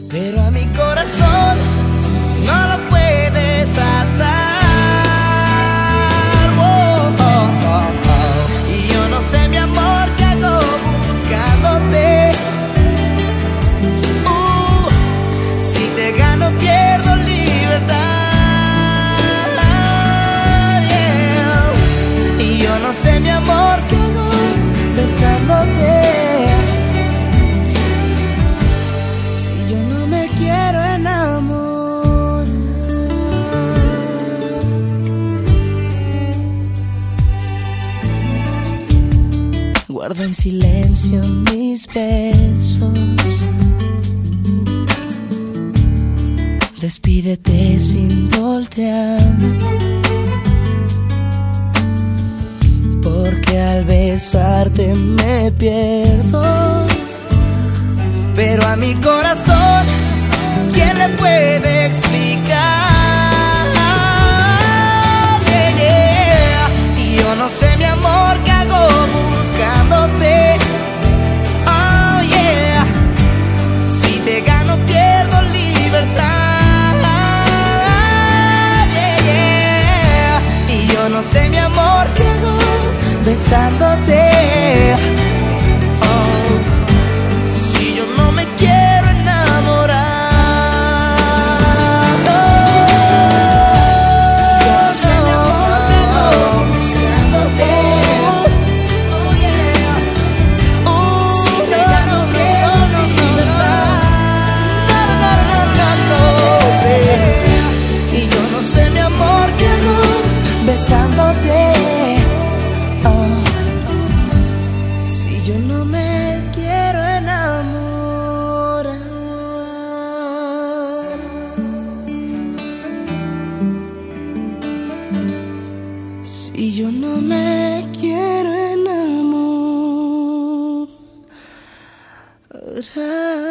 pero a mi corazón no lo puedes atar. Oh, oh, oh, oh. Y yo no sé, mi amor, qué hago buscándote. Si te gano pierdo libertad, yeah. Y yo no sé, mi amor, qué hago besándote. Guarda en silencio mis besos. Despídete sin voltear, porque al besarte me pierdo. Pero a mi corazón, ¿quién le puede explicar? Yeah, yeah. Y yo no sé, mi amor, qué hago buscándote. Oh yeah. Si te gano pierdo libertad. Yeah, yeah. Y yo no sé, mi amor, qué hago besándote. Oh. Si yo no me quiero enamorar. Besándote, oh. Si yo no me quiero enamorar. Si yo no me quiero enamorar.